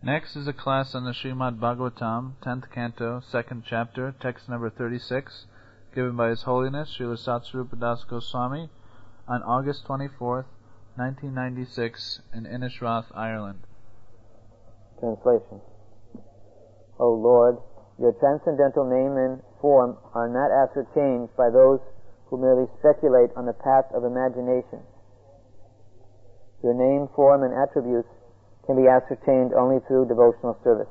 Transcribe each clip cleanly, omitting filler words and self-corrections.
Next is a class on the Srimad Bhagavatam, 10th Canto, 2nd Chapter, text number 36, given by His Holiness Srila Satsvarupa Das Goswami on August 24th, 1996, in Innisrath, Ireland. Translation. O Lord, your transcendental name and form are not ascertained by those who merely speculate on the path of imagination. Your name, form, and attributes can be ascertained only through devotional service.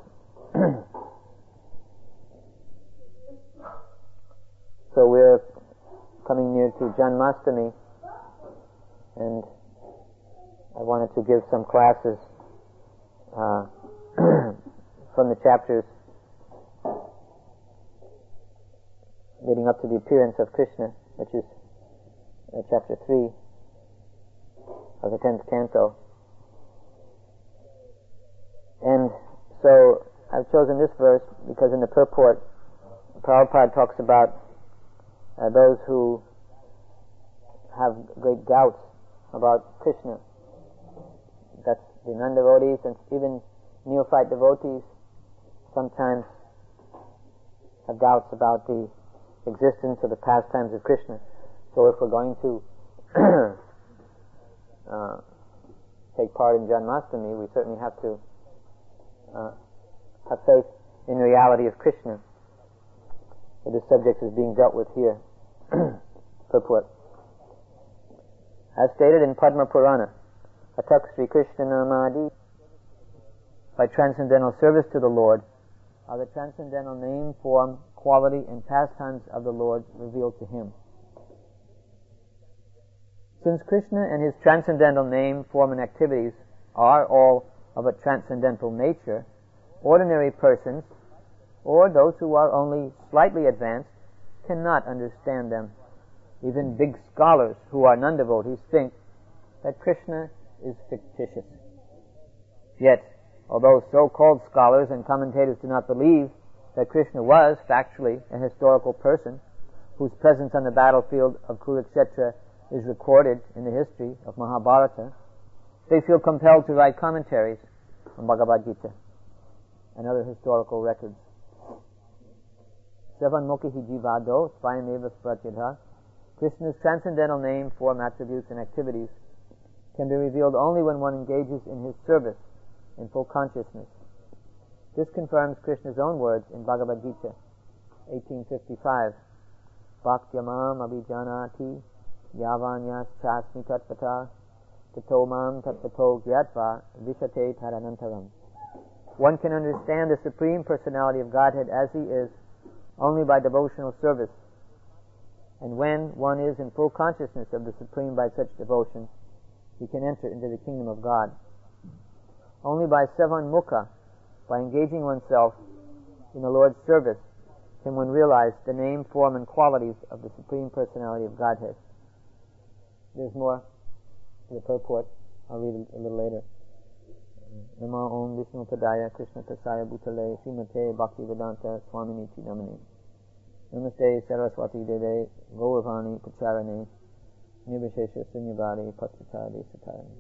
So we're coming near to Janmashtami, and I wanted to give some classes from the chapters leading up to the appearance of Krishna, which is chapter 3 of the 10th Canto. And so I've chosen this verse because in the purport, Prabhupada talks about those who have great doubts about Krishna. That's the non-devotees and even neophyte devotees sometimes have doubts about the existence of the pastimes of Krishna. So if we're going to take part in Janmashtami, we certainly have to have faith in the reality of Krishna. So this subject is being dealt with here. Purport. As stated in Padma Purana, Atak Sri Krishna Namadi, by transcendental service to the Lord, are the transcendental name, form, quality, and pastimes of the Lord revealed to him. Since Krishna and his transcendental name, form, and activities are all of a transcendental nature, ordinary persons, or those who are only slightly advanced, cannot understand them. Even big scholars who are non-devotees think that Krishna is fictitious. Yet, although so-called scholars and commentators do not believe that Krishna was factually a historical person whose presence on the battlefield of Kurukshetra is recorded in the history of Mahabharata, they feel compelled to write commentaries on Bhagavad Gita and other historical records. Sevanmukhi jivado svayameva pratyadha. Krishna's transcendental name, form, attributes, and activities can be revealed only when one engages in his service in full consciousness. This confirms Krishna's own words in Bhagavad Gita 18:55. Bhaktyamam abhijanati yavanyas chasmi tatpata tato mam tatpato gyatva vishate taranantaram. One can understand the Supreme Personality of Godhead as He is only by devotional service. And when one is in full consciousness of the Supreme by such devotion, he can enter into the kingdom of God. Only by Sevan Mukha, by engaging oneself in the Lord's service, can one realize the name, form, and qualities of the Supreme Personality of Godhead. There's more to the purport. I'll read it a little later. Nama Om Vishnu Padaya Krishna Prasaya Bhutale Srimate Bhaktivedanta Swamini Namane. Namaste Saraswati Deve Gauravani Pacharane Nirvishesha Sunyavadi Paspitade Satarane.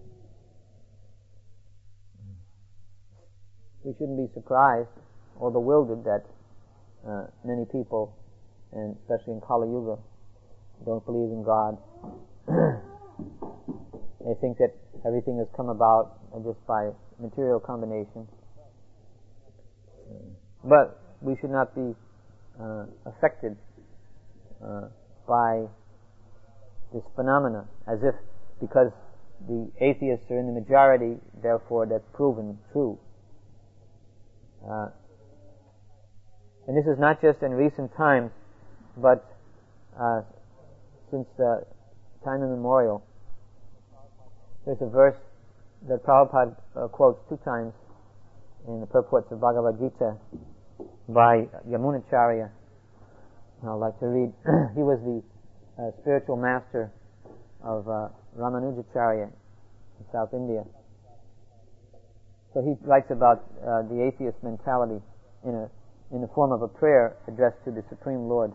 We shouldn't be surprised or bewildered that many people, and especially in Kali Yuga, don't believe in God. They think that everything has come about just by material combination. But we should not be affected by this phenomena, as if because the atheists are in the majority, therefore that's proven true. And this is not just in recent times, but since time immemorial. There's a verse that Prabhupada quotes 2 times in the purports of Bhagavad Gita by Yamunacharya. I'd like to read. He was the spiritual master of Ramanujacharya in South India. So he writes about the atheist mentality in the form of a prayer addressed to the Supreme Lord.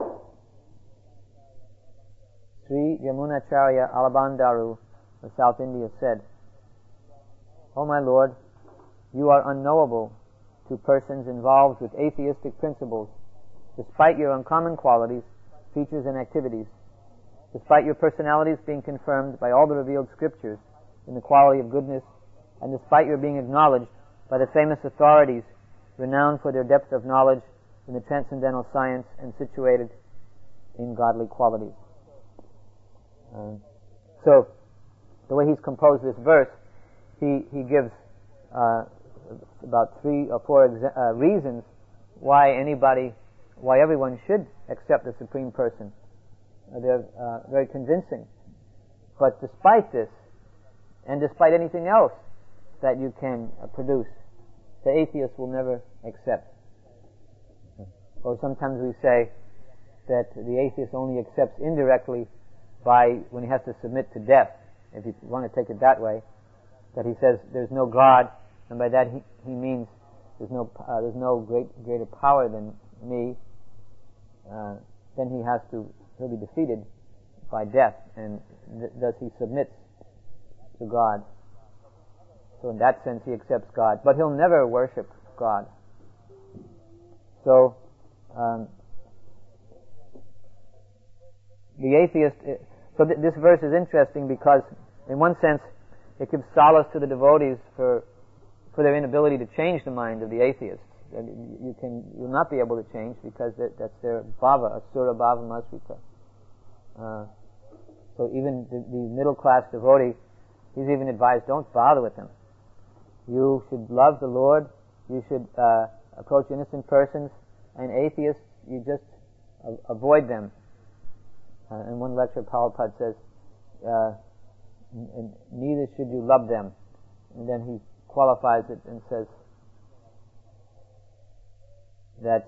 Sri Yamunacharya Alabandaru of South India said, O my Lord, you are unknowable to persons involved with atheistic principles, despite your uncommon qualities, features, and activities, despite your personalities being confirmed by all the revealed scriptures in the quality of goodness, and despite your being acknowledged by the famous authorities renowned for their depth of knowledge in the transcendental science and situated in godly qualities. So, the way he's composed this verse, he gives about 3 or 4 reasons why everyone should accept the Supreme Person. They're very convincing. But despite this, and despite anything else that you can produce, the atheist will never accept. Or sometimes we say that the atheist only accepts indirectly when he has to submit to death, if you want to take it that way, that he says there's no God, and by that he means there's no greater power than me. Then he'll be defeated by death, and thus he submits to God. So in that sense he accepts God, but he'll never worship God. So the atheist. This verse is interesting because, in one sense, it gives solace to the devotees for their inability to change the mind of the atheists. You'll not be able to change because that's their bhava, asura bhava masrita. So even the middle class devotee, he's even advised, don't bother with him. You should love the Lord. You should approach innocent persons, and atheists, you just avoid them. In one lecture, Prabhupada says, neither should you love them. And then he qualifies it and says that,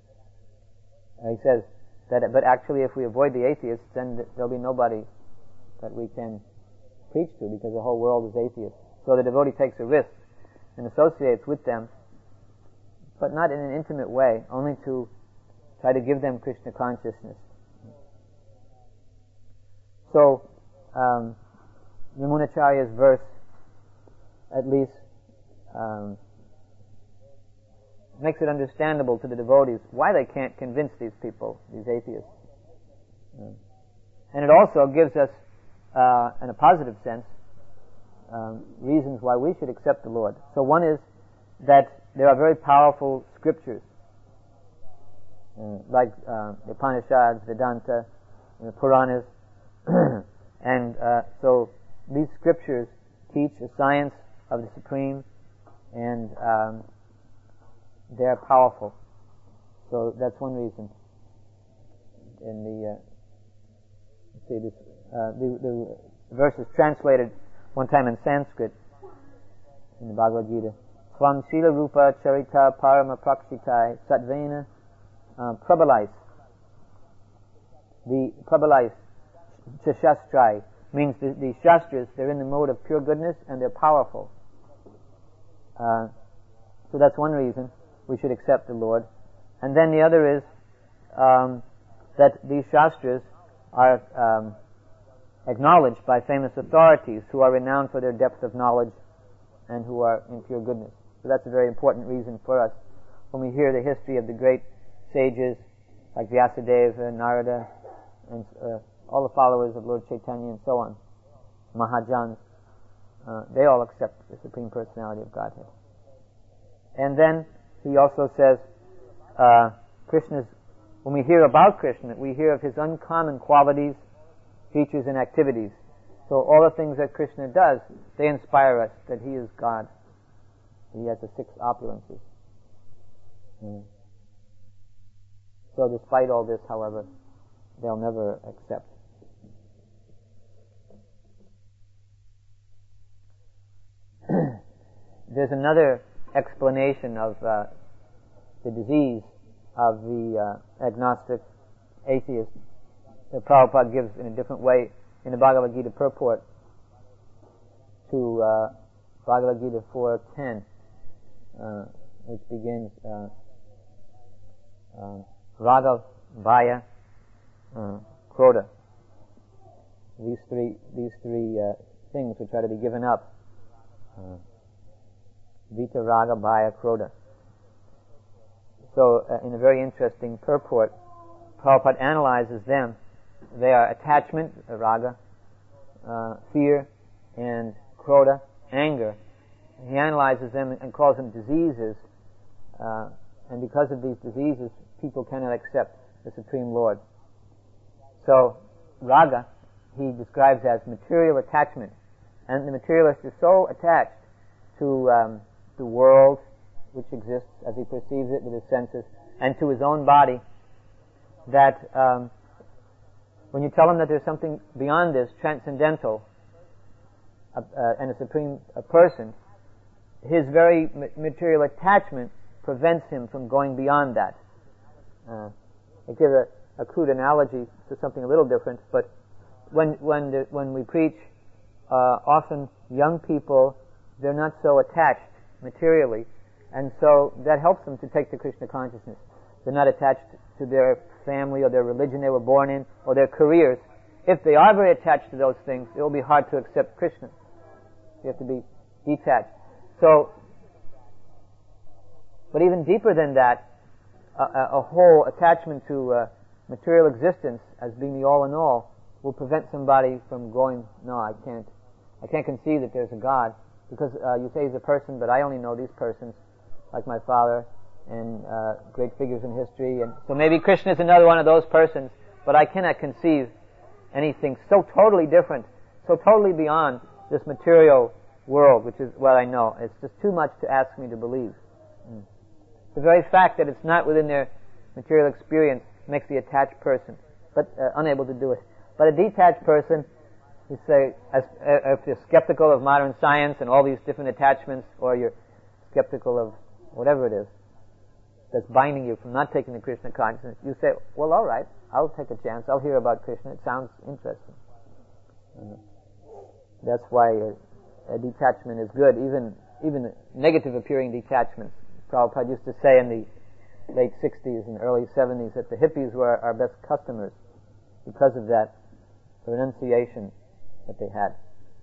but actually if we avoid the atheists, then there'll be nobody that we can preach to, because the whole world is atheist. So the devotee takes a risk and associates with them, but not in an intimate way, only to try to give them Krishna consciousness. So, Yamunacharya's verse, at least, makes it understandable to the devotees why they can't convince these people, these atheists. And it also gives us, in a positive sense, reasons why we should accept the Lord. So one is that there are very powerful scriptures, like the Upanishads, Vedanta, the Puranas, and so these scriptures teach a science of the Supreme, and they are powerful. So that's one reason. In the verse is translated one time in Sanskrit in the Bhagavad Gita. Svam Sila Rupa Charita Parama Prakshitai Satvena Prabalais. The Prabalais Shastrai means the Shastras, they're in the mode of pure goodness and they're powerful. So that's one reason we should accept the Lord. And then the other is that these Shastras are acknowledged by famous authorities who are renowned for their depth of knowledge and who are in pure goodness. So that's a very important reason for us. When we hear the history of the great sages like Vyasadeva, Narada, and all the followers of Lord Chaitanya and so on, Mahajans, they all accept the Supreme Personality of Godhead. And then he also says, when we hear about Krishna, we hear of his uncommon qualities, features, and activities. So all the things that Krishna does, they inspire us that he is God. He has the 6 opulences. So despite all this, however, they'll never accept. There's another explanation of the disease of the agnostic atheist that Prabhupada gives in a different way in the Bhagavad Gita purport to Bhagavad Gita 4.10, which begins Raga, Vaya, Krodha. These three things which are to be given up. Vita, Raga, Bhaya, Krodha. So in a very interesting purport, Prabhupada analyzes them. They are attachment, raga, fear, and krodha, anger. He analyzes them and calls them diseases, and because of these diseases, people cannot accept the Supreme Lord. So, raga, he describes as material attachment, and the materialist is so attached to the world which exists as he perceives it with his senses, and to his own body, that when you tell him that there's something beyond this, transcendental, and a supreme person, his very material attachment prevents him from going beyond that. I give a crude analogy to something a little different, but when we preach, often young people, they're not so attached materially, and so that helps them to take to Krishna consciousness. They're not attached to their family or their religion they were born in or their careers. If they are very attached to those things, it will be hard to accept Krishna. You have to be detached. So, but even deeper than that, a whole attachment to material existence as being the all in all will prevent somebody from going, no, I can't conceive that there's a God, because you say he's a person, but I only know these persons, like my father, and great figures in history, and so maybe Krishna is another one of those persons, but I cannot conceive anything so totally different, so totally beyond this material world, which is what I know. It's just too much to ask me to believe. The very fact that it's not within their material experience makes the attached person, but unable to do it. But a detached person, you say, if you're skeptical of modern science and all these different attachments, or you're skeptical of whatever it is that's binding you from not taking the Krishna consciousness, you say, well, all right, I'll take a chance. I'll hear about Krishna. It sounds interesting. That's why a detachment is good, even negative appearing detachments. Prabhupada used to say in the late 60s and early 70s that the hippies were our best customers because of that renunciation that they had.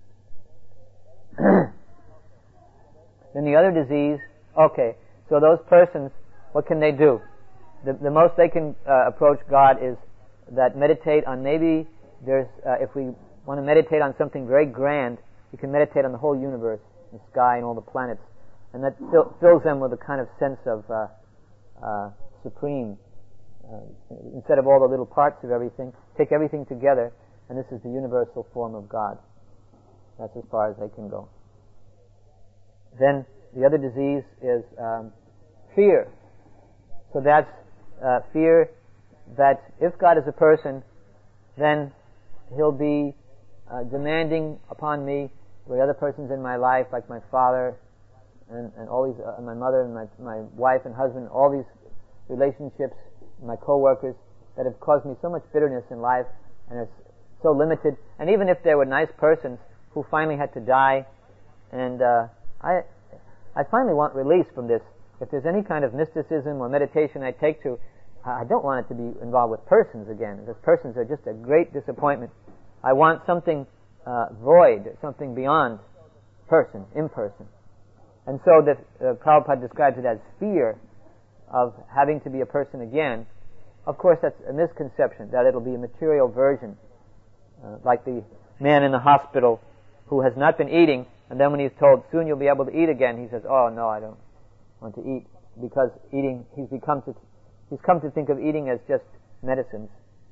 Then the other disease, okay, so those persons, what can they do? The most they can approach God is that meditate on, maybe there's, if we want to meditate on something very grand, you can meditate on the whole universe, the sky and all the planets, and that fills them with a kind of sense of supreme, instead of all the little parts of everything, take everything together, and this is the universal form of God. That's as far as they can go. Then the other disease is fear. So that's fear that if God is a person, then He'll be demanding upon me the other persons in my life, like my father and all these, my mother and my wife and husband, all these relationships, my co-workers, that have caused me so much bitterness in life, and it's so limited. And even if they were nice persons who finally had to die, and I finally want release from this. If there's any kind of mysticism or meditation I take to, I don't want it to be involved with persons again, because persons are just a great disappointment. I want something void, something beyond person, imperson. And so that Prabhupada describes it as fear of having to be a person again. Of course, that's a misconception, that it'll be a material version, like the man in the hospital who has not been eating, and then when he's told, soon you'll be able to eat again, he says, oh no, I don't want to eat, because eating, he's come to think of eating as just medicines.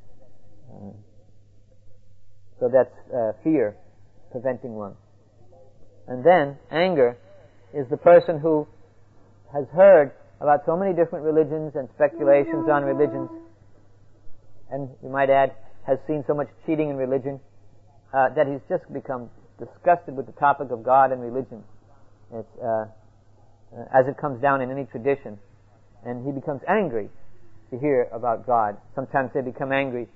So that's fear preventing one. And then anger is the person who has heard about so many different religions and speculations on religions, and you might add, has seen so much cheating in religion, that he's just become disgusted with the topic of God and religion. It's, as it comes down in any tradition, and he becomes angry to hear about God. Sometimes they become angry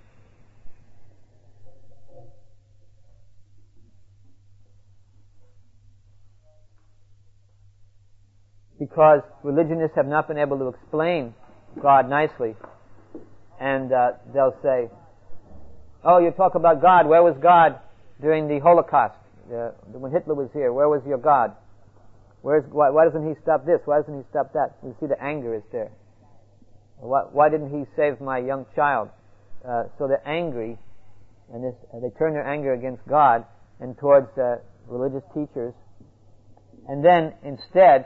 because religionists have not been able to explain God nicely, and they'll say, oh, you talk about God, where was God during the Holocaust? When Hitler was here, where was your God? Why doesn't he stop this? Why doesn't he stop that? You see the anger is there. Why didn't he save my young child? So they're angry, and they turn their anger against God and towards religious teachers. And then instead,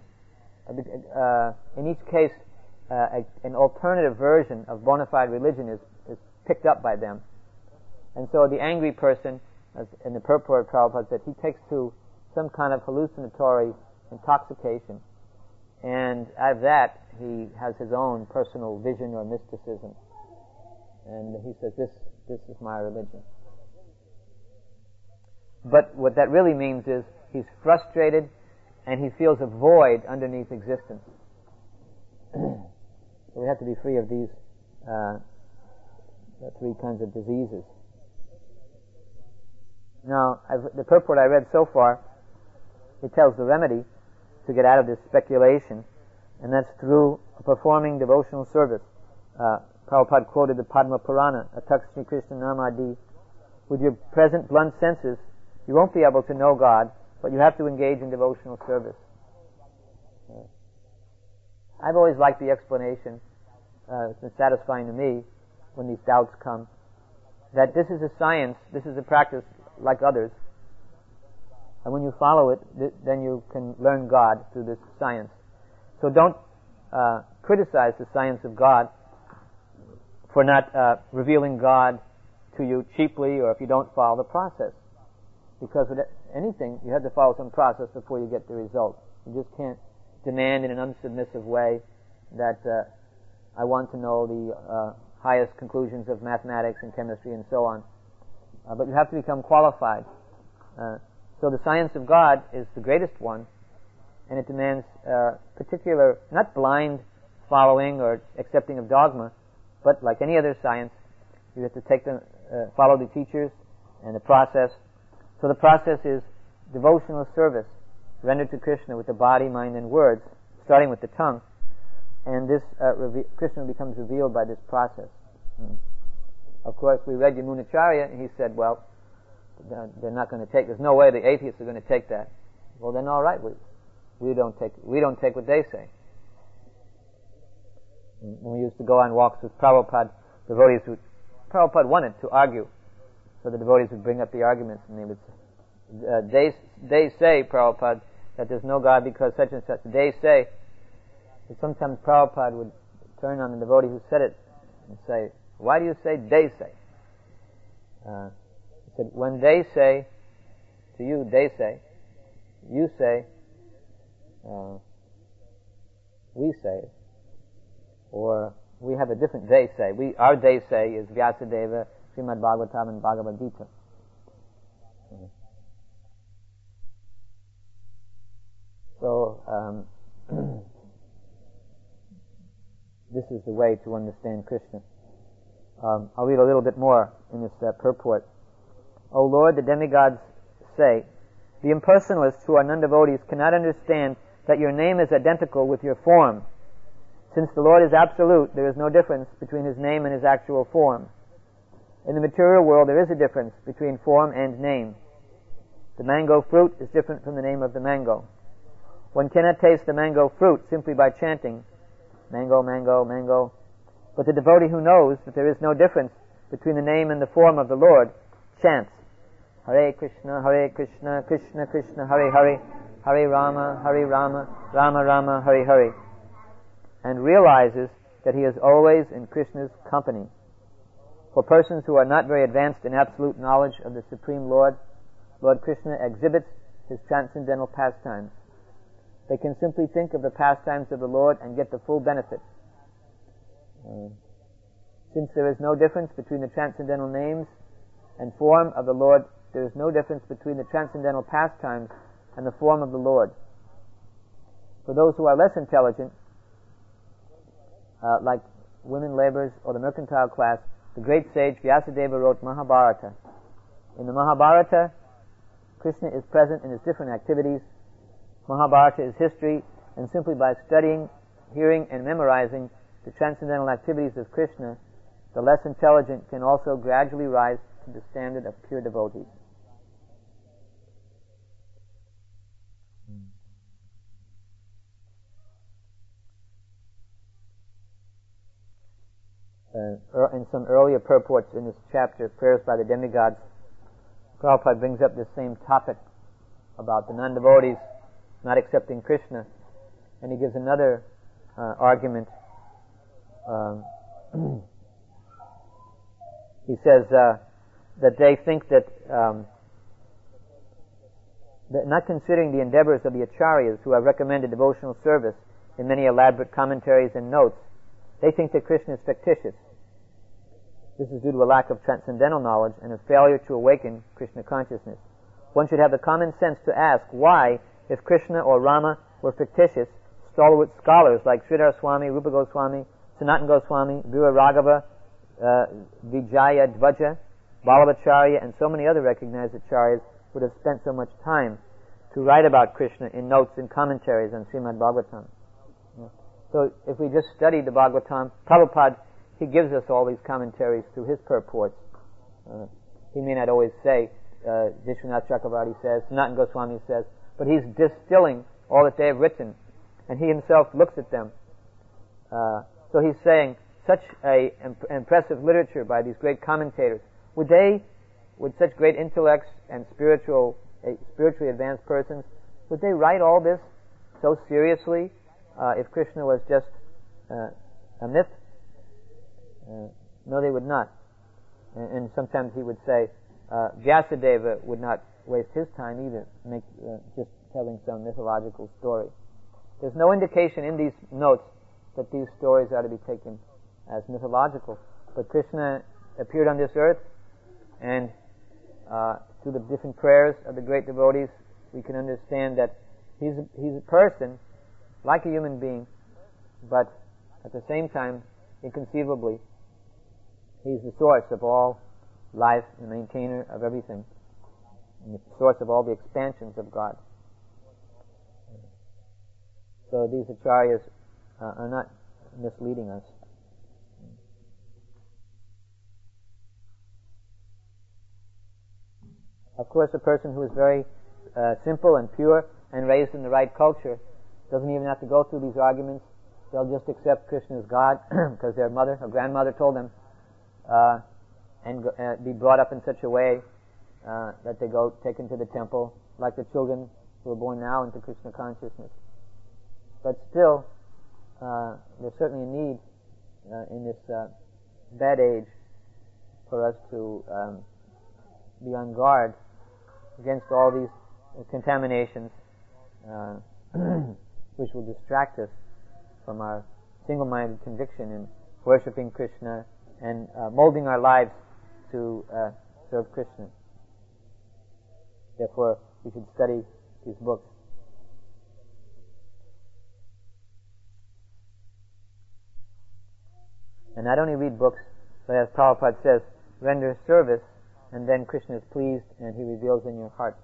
in each case, an alternative version of bona fide religion is picked up by them. And so the angry person, as in the purport of Prabhupada said, he takes to some kind of hallucinatory intoxication, and out of that he has his own personal vision or mysticism, and he says, this is my religion. But what that really means is he's frustrated and he feels a void underneath existence. So we have to be free of these three kinds of diseases. Now, the purport I read so far, it tells the remedy to get out of this speculation, and that's through performing devotional service. Prabhupada quoted the Padma Purana, Atak Sri Krishna Namadi. With your present blunt senses, you won't be able to know God, but you have to engage in devotional service. I've always liked the explanation, it's been satisfying to me when these doubts come, that this is a science, this is a practice like others, and when you follow it, then you can learn God through this science. So don't criticize the science of God for not revealing God to you cheaply, or if you don't follow the process. Because with anything, you have to follow some process before you get the result. You just can't demand in an unsubmissive way that I want to know the highest conclusions of mathematics and chemistry and so on. But you have to become qualified. So the science of God is the greatest one, and it demands particular, not blind following or accepting of dogma, but like any other science, you have to follow the teachers and the process. So the process is devotional service rendered to Krishna with the body, mind, and words, starting with the tongue. And this Krishna becomes revealed by this process. Of course, we read Yamunacharya, and he said, well, they're not going to take, there's no way the atheists are going to take that. Well, then all right, we don't take what they say. When we used to go on walks with Prabhupada, Prabhupada wanted to argue, so the devotees would bring up the arguments, and they would they say, Prabhupada, that there's no God because such and such. They say. So sometimes Prabhupada would turn on the devotee who said it and say, why do you say they say? He said, when they say to you, they say, you say, we say, or we have a different they say. Our they say is Vyasadeva, Srimad Bhagavatam, and Bhagavad Gita. So, this is the way to understand Krishna. I'll read a little bit more in this purport. O Lord, the demigods say, the impersonalists who are non-devotees cannot understand that your name is identical with your form. Since the Lord is absolute, there is no difference between His name and His actual form. In the material world, there is a difference between form and name. The mango fruit is different from the name of the mango. One cannot taste the mango fruit simply by chanting, mango, mango, mango. But the devotee who knows that there is no difference between the name and the form of the Lord chants, Hare Krishna, Krishna Krishna, Hare Hare, Hare Rama, Rama Rama, Hare Hare, and realizes that he is always in Krishna's company. For persons who are not very advanced in absolute knowledge of the Supreme Lord, Lord Krishna exhibits His transcendental pastimes. They can simply think of the pastimes of the Lord and get the full benefit. Since there is no difference between the transcendental names and form of the Lord, there is no difference between the transcendental pastimes and the form of the Lord. For those who are less intelligent, like women laborers or the mercantile class, the great sage Vyasadeva wrote Mahabharata. In the Mahabharata, Krishna is present in his different activities. Mahabharata is history, and simply by studying, hearing, and memorizing the transcendental activities of Krishna, the less intelligent can also gradually rise to the standard of pure devotees. in some earlier purports in this chapter, Prayers by the Demigods, Prabhupada brings up this same topic about the non-devotees not accepting Krishna, and he gives another argument. He says that they think that not considering the endeavors of the acharyas who have recommended devotional service in many elaborate commentaries and notes, they think that Krishna is fictitious. This is due to a lack of transcendental knowledge and a failure to awaken Krishna consciousness. One should have the common sense to ask why, if Krishna or Rama were fictitious, stalwart scholars like Sridhar Swami, Rupa Goswami, Sanatana Goswami, Veera Raghava, Vijaya Dvaja, Balabhacharya, and so many other recognized acharyas would have spent so much time to write about Krishna in notes and commentaries on Srimad Bhagavatam. So if we just study the Bhagavatam, Prabhupada, he gives us all these commentaries through his purports. He may not always say, Vishwanath Chakravarti says, Sanatana Goswami says, but he's distilling all that they have written, and he himself looks at them. So he's saying, such a impressive literature by these great commentators, would such great intellects and spiritually advanced persons, would they write all this so seriously if Krishna was just a myth? No, they would not. And sometimes he would say, Vyasadeva would not waste his time either, just telling some mythological story. There's no indication in these notes that these stories are to be taken as mythological. But Krishna appeared on this earth, and through the different prayers of the great devotees, we can understand that he's a person, like a human being, but at the same time, inconceivably, he's the source of all life, the maintainer of everything, and the source of all the expansions of God. So these acharyas are not misleading us. Of course, a person who is very simple and pure and raised in the right culture doesn't even have to go through these arguments. They'll just accept Krishna as God because their mother or grandmother told them, and be brought up in such a way that they go taken to the temple, like the children who are born now into Krishna consciousness. But still, there's certainly a need in this bad age for us to be on guard against all these contaminations which will distract us from our single-minded conviction in worshipping Krishna and molding our lives to serve Krishna. Therefore, we should study these books. And not only read books, but as Prabhupada says, render service, and then Krishna is pleased and he reveals in your heart.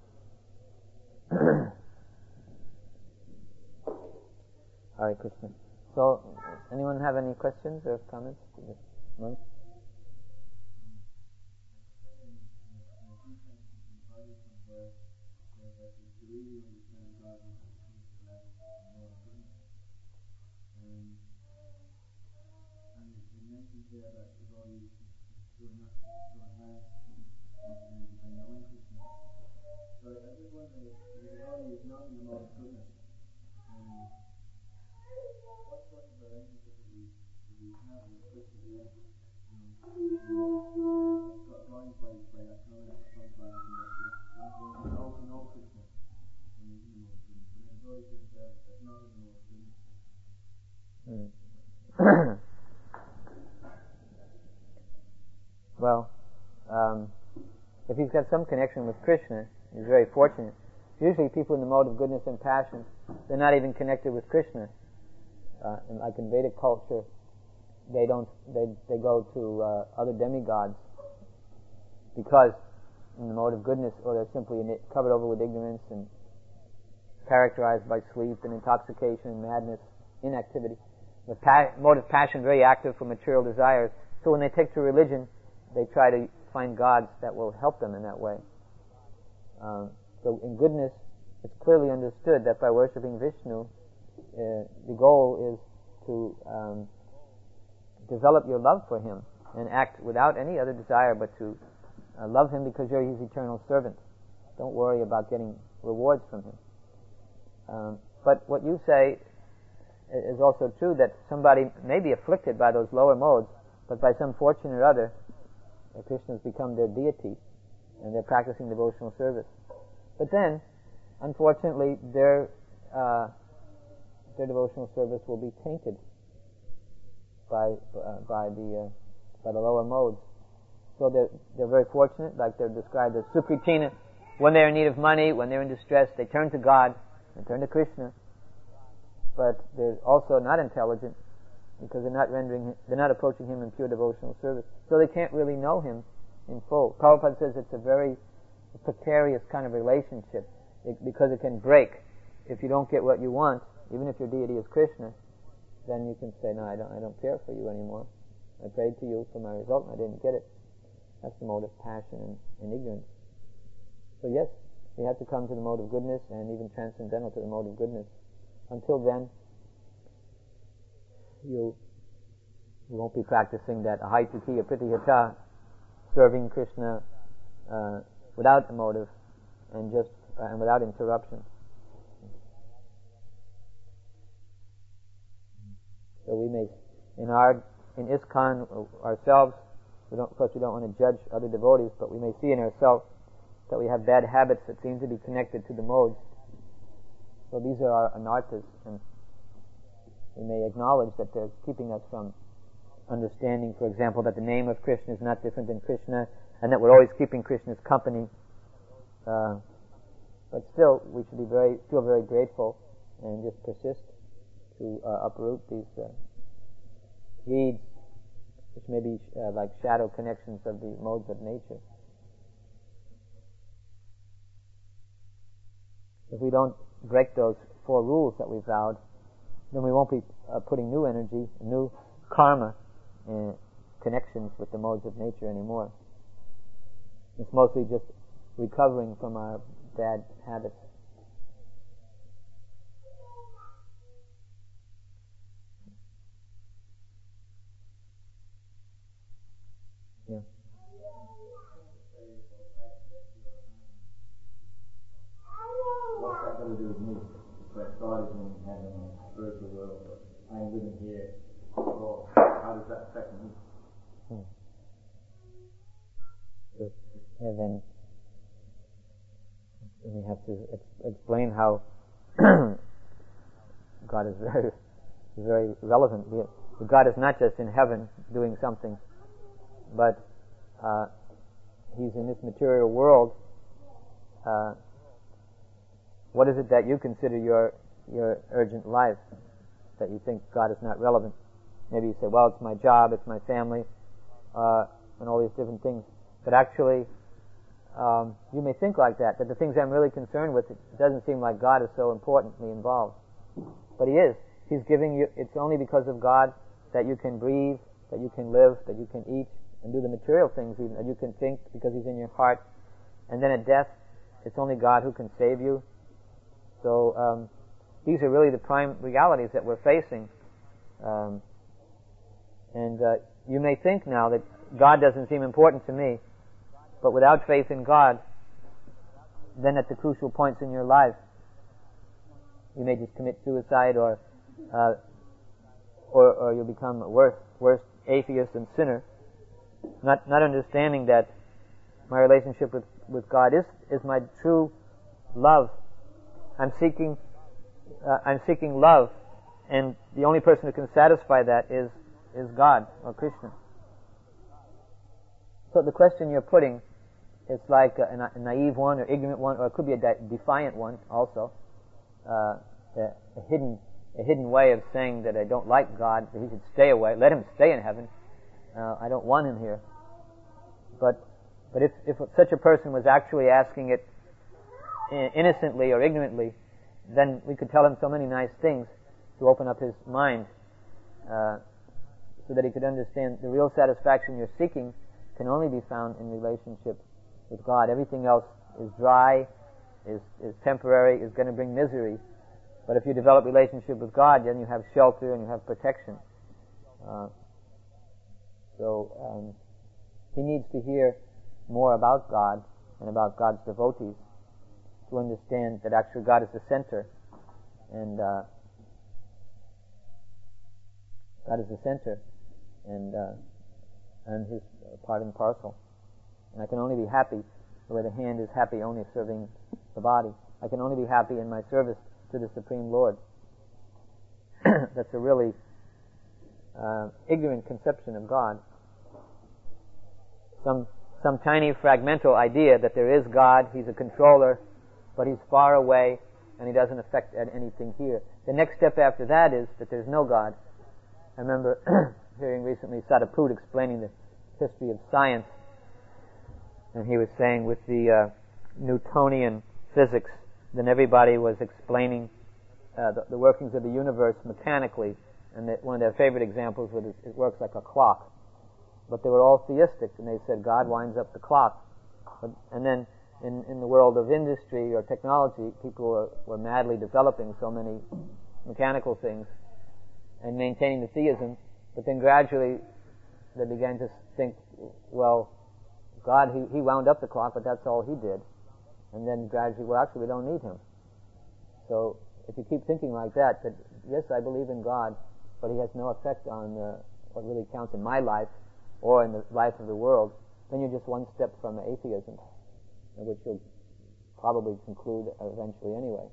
Hare Krishna. So, anyone have any questions or comments? Monk? Well, if he's got some connection with Krishna, he's very fortunate. Usually people in the mode of goodness and passion, they're not even connected with Krishna. Like in Vedic culture, they go to other demigods because in the mode of goodness, or they're simply covered over with ignorance and characterized by sleep and intoxication and madness, inactivity. The mode of passion very active for material desires. So when they take to religion, they try to find gods that will help them in that way. So in goodness, it's clearly understood that by worshipping Vishnu, the goal is to develop your love for Him and act without any other desire but to love Him because you're His eternal servant. Don't worry about getting rewards from Him. But what you say is also true, that somebody may be afflicted by those lower modes, but by some fortune or other, Krishna has become their deity, and they're practicing devotional service. But then, unfortunately, their devotional service will be tainted by the lower modes. So they're very fortunate, like they're described as Sukritina. When they're in need of money, when they're in distress, they turn to God, they turn to Krishna. But they're also not intelligent because they're not approaching Him in pure devotional service. So they can't really know Him in full. Prabhupada says it's a very precarious kind of relationship because it can break. If you don't get what you want, even if your deity is Krishna, then you can say, no, I don't care for you anymore. I prayed to you for my result and I didn't get it. That's the mode of passion and ignorance. So yes, we have to come to the mode of goodness and even transcendental to the mode of goodness. Until then, you won't be practicing that ahaitukiya pritihata, serving Krishna without a motive and without interruption. So we may, in ISKCON ourselves, of course we don't want to judge other devotees, but we may see in ourselves that we have bad habits that seem to be connected to the modes. So these are our anarthas, and we may acknowledge that they're keeping us from understanding, for example, that the name of Krishna is not different than Krishna, and that we're always keeping Krishna's company. But still, we should feel very grateful and just persist to uproot these weeds, which may be like shadow connections of the modes of nature. If we don't break those 4 rules that we vowed, then we won't be putting new energy, new karma connections with the modes of nature anymore. It's mostly just recovering from our bad habits. Yeah. What's that got to do with me? Because God is in heaven and spiritual world, but I am living here. So how does that affect me? And then we have to explain how God is very relevant. God is not just in heaven doing something, but He's in this material world. What is it that you consider your urgent life that you think God is not relevant? Maybe you say, well, it's my job, it's my family, and all these different things. But actually, you may think like that the things I'm really concerned with, it doesn't seem like God is so importantly involved. But He is. He's giving you, it's only because of God that you can breathe, that you can live, that you can eat, and do the material things even, that you can think because He's in your heart. And then at death, it's only God who can save you. So these are really the prime realities that we're facing. And you may think now that God doesn't seem important to me, but without faith in God, then at the crucial points in your life, you may just commit suicide, or you'll become a worse atheist and sinner, not understanding that my relationship with God is my true love. I'm seeking love, and the only person who can satisfy that is God or Krishna. So the question you're putting is like a naive one, or ignorant one, or it could be a defiant one also. A hidden way of saying that I don't like God, that He should stay away. Let Him stay in heaven. I don't want Him here. But if such a person was actually asking it innocently or ignorantly, then we could tell him so many nice things to open up his mind, so that he could understand the real satisfaction you're seeking can only be found in relationship with God. Everything else is dry, is temporary, is going to bring misery. But if you develop relationship with God, then you have shelter and you have protection. So he needs to hear more about God and about God's devotees to understand that actually God is the center, and God is the center, and his part and parcel. And I can only be happy the way the hand is happy only serving the body. I can only be happy in my service to the Supreme Lord. That's a really ignorant conception of God. Some tiny fragmental idea that there is God, He's a controller, but He's far away and He doesn't affect anything here. The next step after that is that there's no God. I remember hearing recently Sadhaput explaining the history of science, and he was saying with the Newtonian physics, then everybody was explaining the workings of the universe mechanically, and that one of their favorite examples was it works like a clock. But they were all theistic, and they said God winds up the clock. And then in the world of industry or technology, people were madly developing so many mechanical things and maintaining the theism, but then gradually they began to think, well, God, he wound up the clock, but that's all He did. And then gradually, well, actually, we don't need Him. So if you keep thinking like that yes, I believe in God, but He has no effect on what really counts in my life or in the life of the world, then you're just one step from atheism, which you'll probably conclude eventually anyway.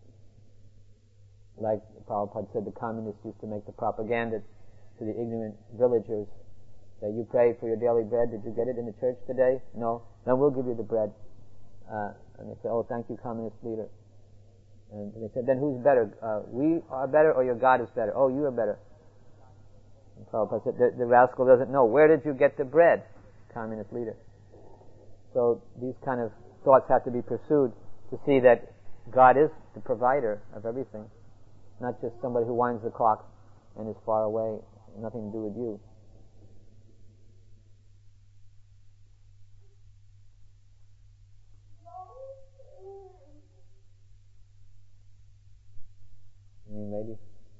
Like Prabhupada said, the communists used to make the propaganda to the ignorant villagers that you pray for your daily bread. Did you get it in the church today? No. Then we'll give you the bread. And they say, oh, thank you, communist leader. And they said, then who's better? We are better or your God is better? Oh, you are better. And Prabhupada said, the rascal doesn't know. Where did you get the bread, communist leader? So these kind of thoughts have to be pursued to see that God is the provider of everything, not just somebody who winds the clock and is far away, nothing to do with you. Any ladies?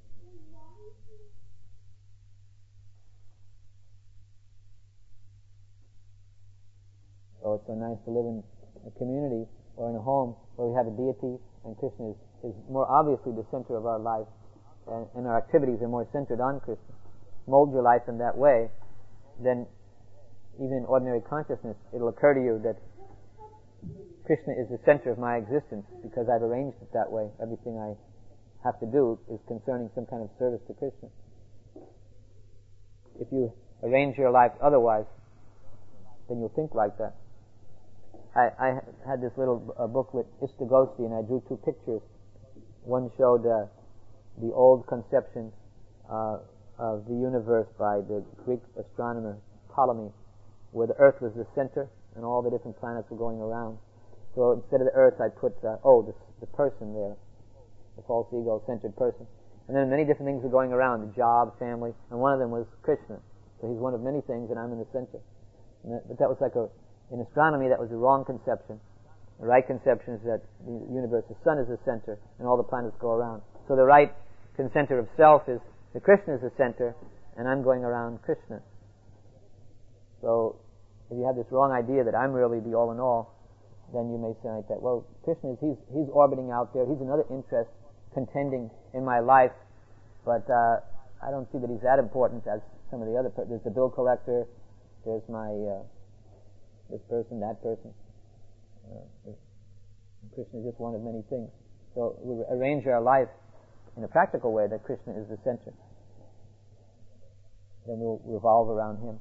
So it's so nice to live in a community or in a home where we have a deity and Krishna is more obviously the center of our life, and our activities are more centered on Krishna. Mold your life in that way, then even in ordinary consciousness it'll occur to you that Krishna is the center of my existence because I've arranged it that way. Everything I have to do is concerning some kind of service to Krishna. If you arrange your life otherwise, then you'll think like that. I had this little booklet, Istagosti, and I drew two pictures. One showed the old conception of the universe by the Greek astronomer Ptolemy, where the Earth was the center and all the different planets were going around. So instead of the Earth, I put the person there, the false ego-centered person. And then many different things were going around, the job, family, and one of them was Krishna. So He's one of many things, and I'm in the center. But that was like in astronomy, that was the wrong conception. The right conception is that the universe, the sun is the center, and all the planets go around. So the right center of self is that Krishna is the center, and I'm going around Krishna. So if you have this wrong idea that I'm really the all in all, then you may say like that, well, Krishna he's orbiting out there, he's another interest contending in my life, but I don't see that he's that important as some of the other. There's the bill collector, there's my this person, that person. Krishna is just one of many things. So we arrange our life in a practical way that Krishna is the center. Then we'll revolve around Him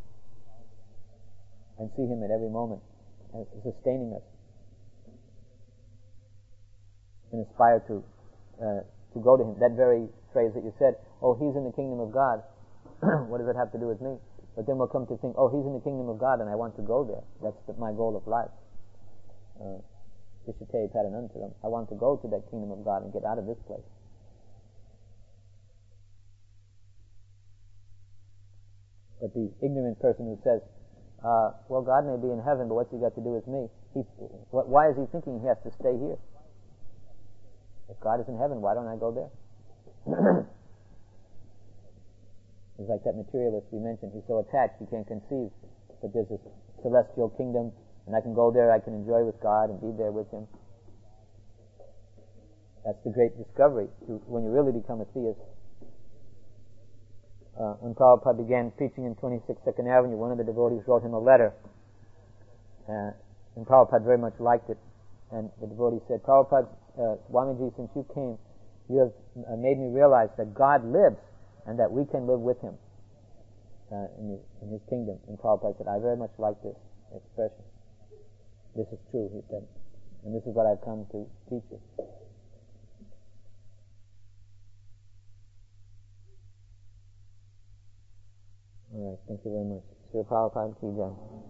and see Him at every moment as sustaining us, and aspire to go to Him. That very phrase that you said, oh, He's in the kingdom of God, what does that have to do with me? But then we'll come to think, oh, He's in the kingdom of God and I want to go there. That's my goal of life. I want to go to that kingdom of God and get out of this place. But the ignorant person who says, well, God may be in heaven, but what's He got to do with me? Why is he thinking he has to stay here? If God is in heaven, why don't I go there? He's like that materialist we mentioned. He's so attached he can't conceive that there's this celestial kingdom, and I can go there, I can enjoy with God and be there with Him. That's the great discovery when you really become a theist. When Prabhupada began preaching in 26 Second Avenue, one of the devotees wrote him a letter, and Prabhupada very much liked it. And the devotee said, Prabhupada, Swamiji, since you came, you have made me realize that God lives and that we can live with Him in His kingdom. And Prabhupada said, I very much like this expression. This is true, he said. And this is what I've come to teach you. All right, thank you very much. Srila Prabhupada Ki Jai.